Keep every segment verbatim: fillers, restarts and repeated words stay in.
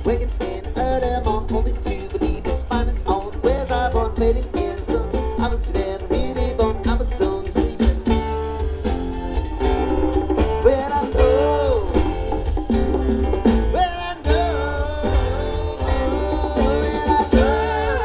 waking in early morning, only to believe in finding all the ways I born, fading in the sun. I was never really born, I was only sleeping. When I know, when I know, when I know.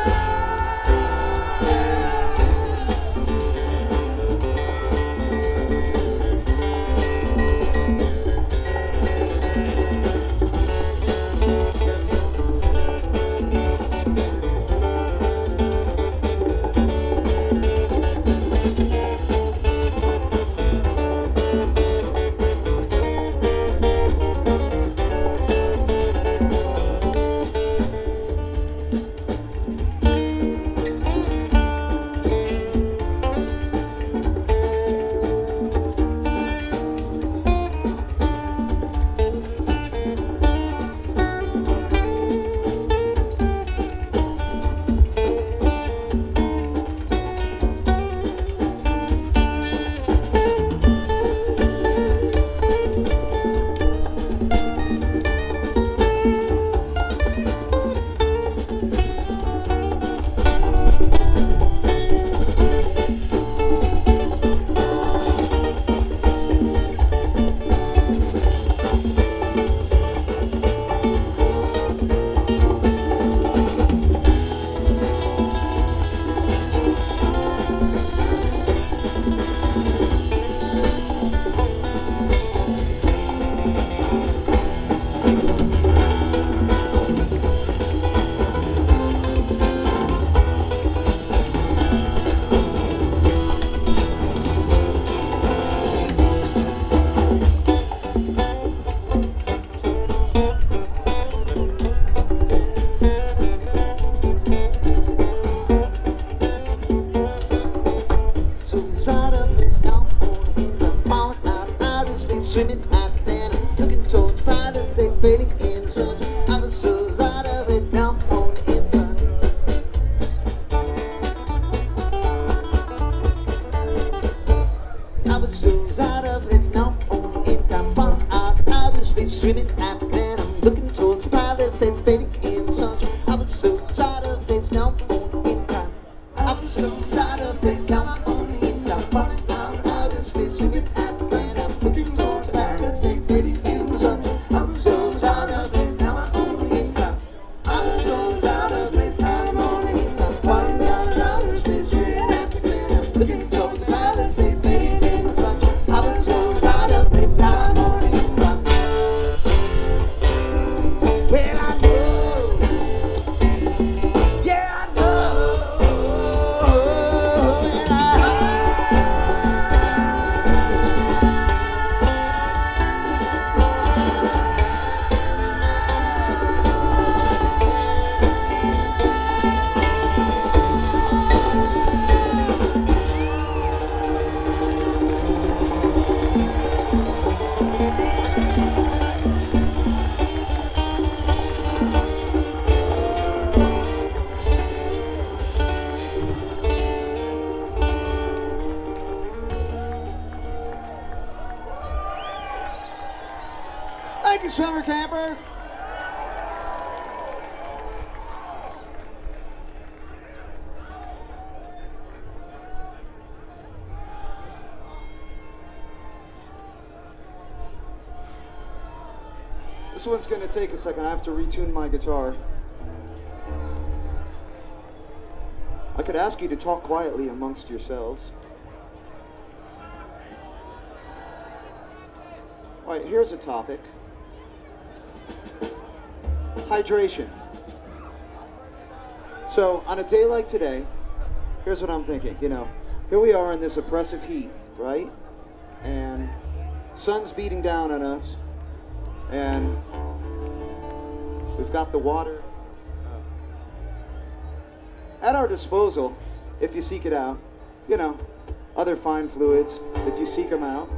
Swimming at the end, looking towards Palisade, fading in the sun. I was so out of it now on the inside. I was so out of it now on the inside. Far out of the space, swimming at the end, I'm looking towards Palisade, fading in the sun. I was so out of it now on the inside. I was so out of it now on the inside. Far out of the space, swimming at the end, I'm looking towards fading in the sun. I was so out of place, now I'm only in time. I was so out of place, now I'm only in time. Falling down out of space, straight at the glen. I'm looking towards the Palisade, fading in the sun. I was so out of place, now I'm only in time. Well, I know, yeah, I know, and I Thank you, summer campers. This one's going to take a second. I have to retune my guitar. I could ask you to talk quietly amongst yourselves. All right, here's a topic. Hydration. So, on a day like today, here's what I'm thinking. You know, here we are in this oppressive heat, right? And sun's beating down on us. And we've got the water uh, at our disposal if you seek it out. You know, other fine fluids if you seek them out.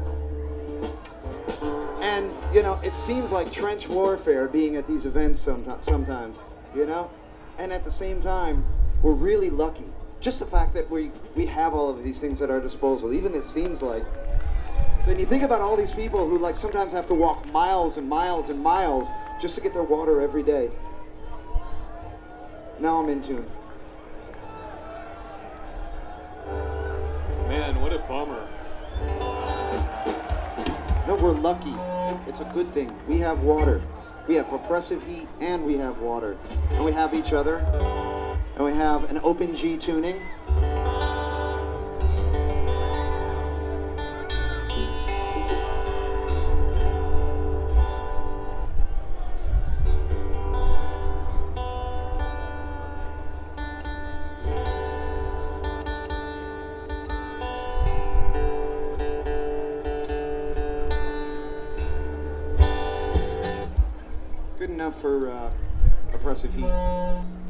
And, you know, it seems like trench warfare being at these events sometimes, sometimes, you know? And at the same time, we're really lucky. Just the fact that we, we have all of these things at our disposal, even it seems like. So when you think about all these people who, like, sometimes have to walk miles and miles and miles just to get their water every day. Now I'm in tune. Man, what a bummer. No, we're lucky. It's a good thing. We have water. We have oppressive heat and we have water. And we have each other. And we have an open G tuning. Good enough for uh, oppressive heat.